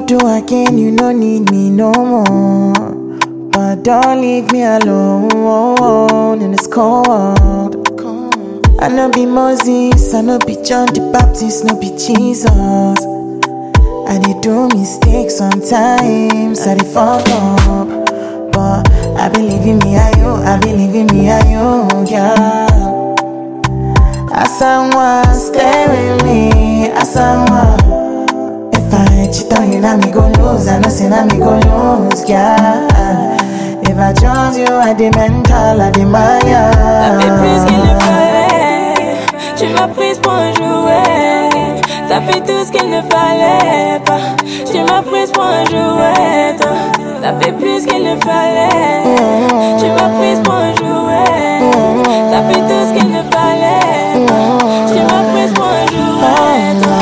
do again, you no need me no more. But don't leave me alone in this cold world. I no be Moses, I no be John the Baptist, no be Jesus. I dey do mistakes sometimes, I dey fuck up. But I believe in me, I believe in me, yeah. As someone stay with me, as someone. If I cheat on you, now me go lose, I know say now me go lose, yeah. If I trust you, I dey mental, I dey maya. T'as fait plus qu'il ne fallait, tu m'as prise pour un jouet. T'as fait tout ce qu'il ne fallait pas, tu m'as prise pour un jouet, toi. T'as fait plus qu'il ne fallait, tu m'as prise pour un jouet. T'as fait tout ce qu'il ne fallait pas, tu m'as prise pour un jouet, toi.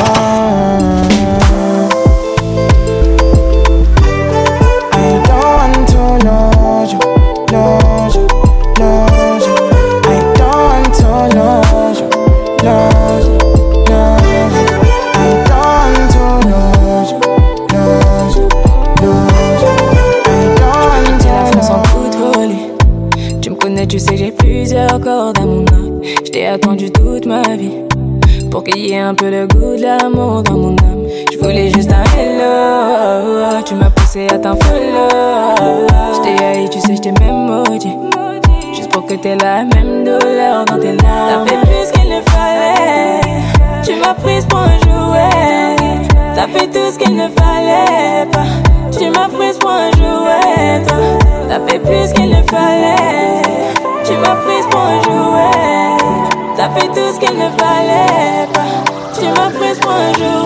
I don't want to lose you, lose you, lose you. I don't want to lose you, lose you, lose you. I don't want to lose you, lose you, lose you. I don't want to la France en toute folie. Tu me connais, tu sais que j'ai plusieurs cordes à mon âme. Je t'ai attendu toute ma vie pour qu'il y ait un peu le goût de l'amour dans mon âme. Je voulais juste un hello, tu m'as poussé à t'enfollow. Je t'ai haï, tu sais, je t'ai même maudit, juste pour que t'aies la même douleur dans tes larmes. T'as fait plus qu'il ne fallait, tu m'as prise pour un jouet. T'as fait tout ce qu'il ne fallait pas, tu m'as prise pour un jouet, toi. T'as fait plus qu'il ne fallait, tu m'as prise pour un jouet. T'as fait tout ce qu'il ne fallait pas, tu m'as prise pour un jouet.